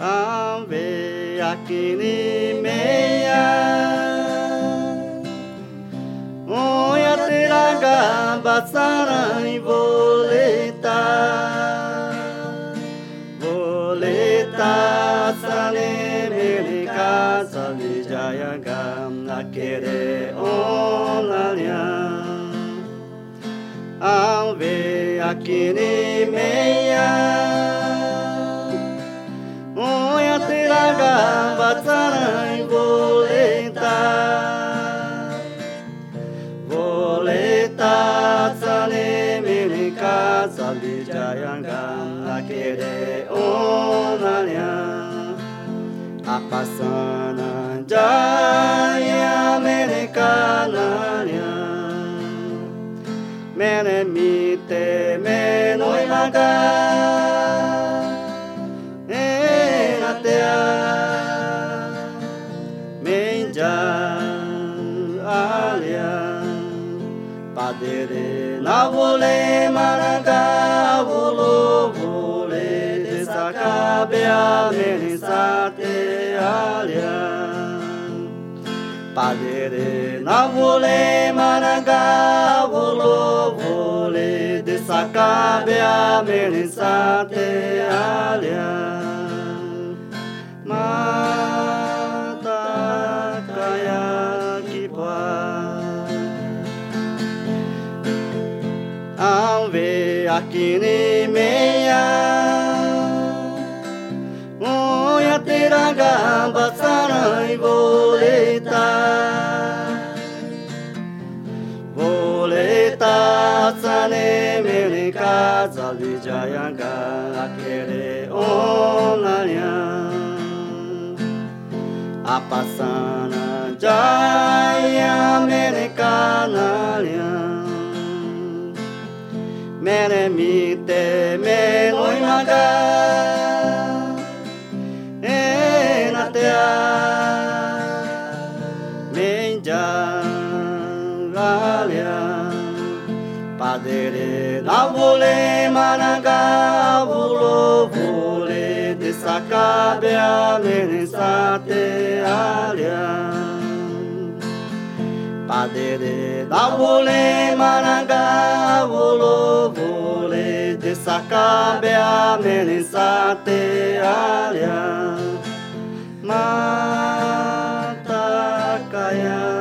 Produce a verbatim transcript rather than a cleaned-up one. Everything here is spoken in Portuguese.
Ave akini meia Oya teraga basarai voleta Voleta sane mele casa vijaya gam nakere onalia Ave akini meia Oya teraga basarai voleta Voleta sane mele casa vijaya gam nakere onalia Apasana jaya mele kanalia Mene mite menoi maga Enatea Menja alia Padere na vole maraga Volo vole desacabea Menisate alia Padere na vole maraga Volo vole desacabea Menisate alia Mata kaya kipwa Ave akini meia Oya teraga basarai voleta Voleta sane mele casa vijaya ga akere onalia Apasana jaya mele kanalia Mene mite menoi maga Enatea Menja alia Padere na vole managa Volo vole desacabea Menisate alia Padere na vole managa Volo vole desacabea Menisate alia Mata kaya